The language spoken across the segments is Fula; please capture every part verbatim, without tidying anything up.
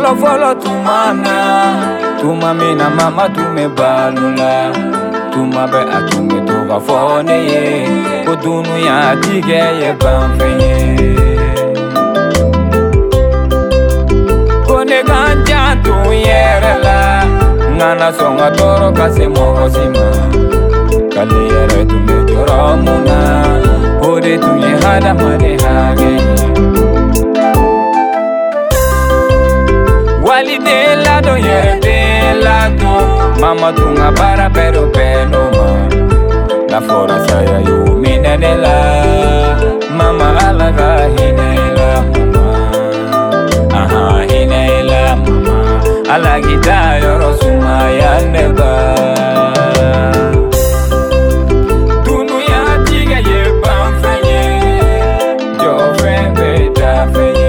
Folo folo tu mana, tu mamina mama tu me balula, tu ma be a tu me tu ga fone ye, o dunu ya tige ye banfenye. Kone ganja tu yere la, ngana songa toro kase moho sima, kali yere tu me joro muna, ode tu ye hada mare hage. Wali de lado yere de lado, mama tunga para pero pelo ma. La fora saya yu minenela, mama alaga hinela mama. Aha hinela mama, alagi da yoro suma ya neba. Tunu ya tiga ye banfenye, jo fenbe da fenye.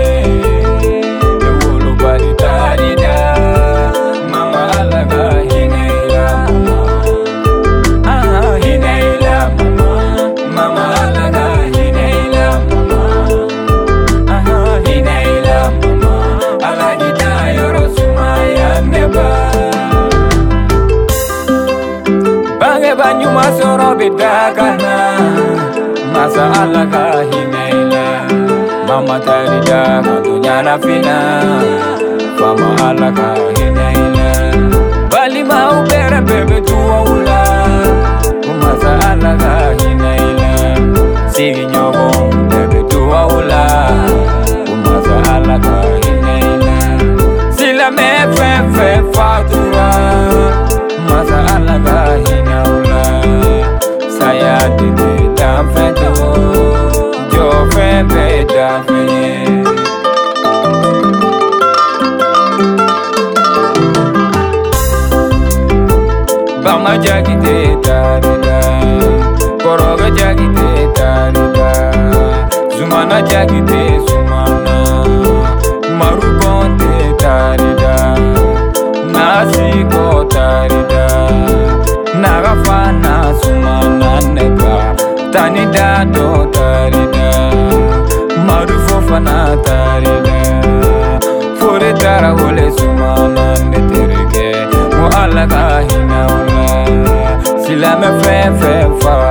Banyu masoro bidakana, masa alaka hineila. Mama tarida dunya na fina, fama alaka hineila. Bali mau bere bebe tuwa ula, masa alaka hineila. Sigi nyobo bebe tuwa ula, masa alaka hineila. Sila me fe fe fatura, masa alaka hineila. Saya dide damfeto, jo fembe damfenye. Bama jagite tarida, koroga jagite tarida, zumana jagite sumana, marukonte tarida, nasi ko tarida, nagafana sumana neka, tanida do tarida, marufo fana tarida, fure tara wole sumana netereke, mo alaga hina wala, sila me fe fe fa.